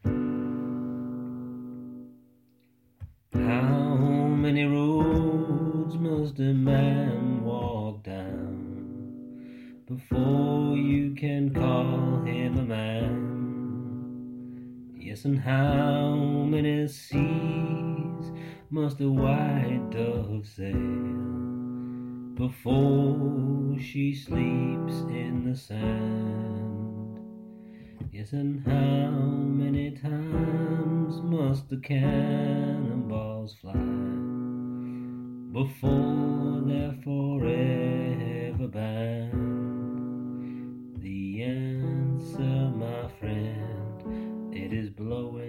How many roads must a man walk down before you can call him a man? Yes, and how many seas must a white dove sail before she sleeps in the sand? Yes, and how many times must the cannonballs fly before they're forever banned? The answer, my friend, it is blowing